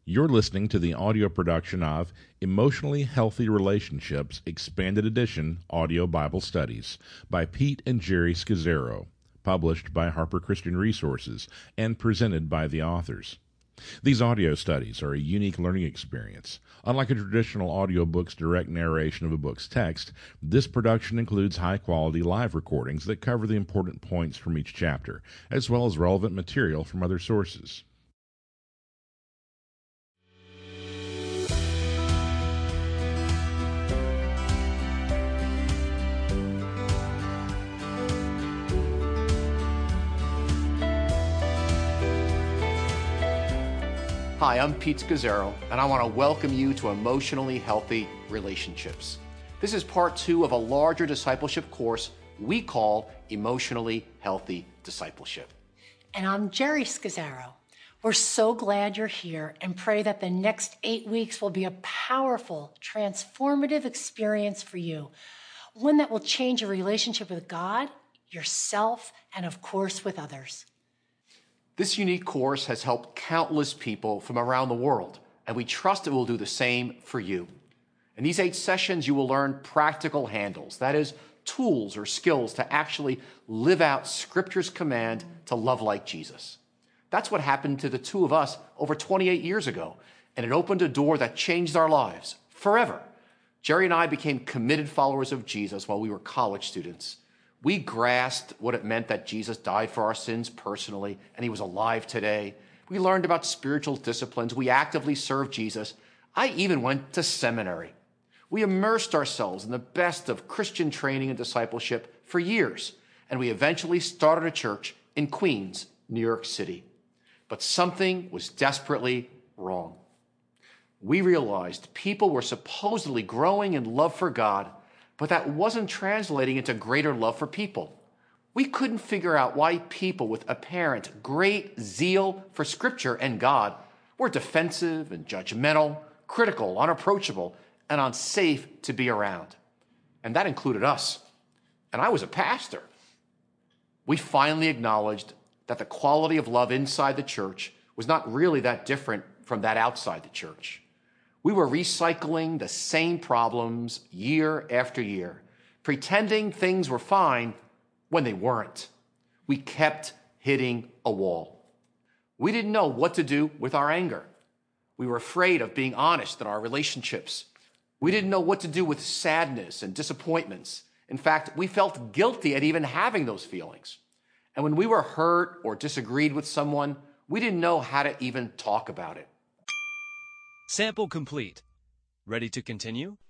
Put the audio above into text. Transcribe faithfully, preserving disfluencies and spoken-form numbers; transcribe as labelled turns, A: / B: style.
A: You're listening to the audio production of Emotionally Healthy Relationships Expanded Edition Audio Bible Studies by Pete and Jerry Scazzaro, published by Harper Christian Resources and presented by the authors. These audio studies are a unique learning experience. Unlike a traditional audiobook's direct narration of a book's text, this production includes high-quality live recordings that cover the important points from each chapter, as well as relevant material from other sources.
B: Hi, I'm Pete Scazzaro, and I want to welcome you to Emotionally Healthy Relationships. This is part two of a larger discipleship course we call Emotionally Healthy Discipleship.
C: And I'm Jerry Scazzaro. We're so glad you're here and pray that the next eight weeks will be a powerful, transformative experience for you, one that will change your relationship with God, yourself, and of course with others.
B: This unique course has helped countless people from around the world, and we trust it will do the same for you. In these eight sessions, you will learn practical handles, that is, tools or skills to actually live out Scripture's command to love like Jesus. That's what happened to the two of us over twenty-eight years ago, and it opened a door that changed our lives forever. Jerry and I became committed followers of Jesus while we were college students. We grasped what it meant that Jesus died for our sins personally, and he was alive today. We learned about spiritual disciplines. We actively served Jesus. I even went to seminary. We immersed ourselves in the best of Christian training and discipleship for years, and we eventually started a church in Queens, New York City. But something was desperately wrong. We realized people were supposedly growing in love for God, but that wasn't translating into greater love for people. We couldn't figure out why people with apparent great zeal for Scripture and God were defensive and judgmental, critical, unapproachable, and unsafe to be around. And that included us. And I was a pastor. We finally acknowledged that the quality of love inside the church was not really that different from that outside the church. We were recycling the same problems year after year, pretending things were fine when they weren't. We kept hitting a wall. We didn't know what to do with our anger. We were afraid of being honest in our relationships. We didn't know what to do with sadness and disappointments. In fact, we felt guilty at even having those feelings. And when we were hurt or disagreed with someone, we didn't know how to even talk about it.
D: Sample complete. Ready to continue?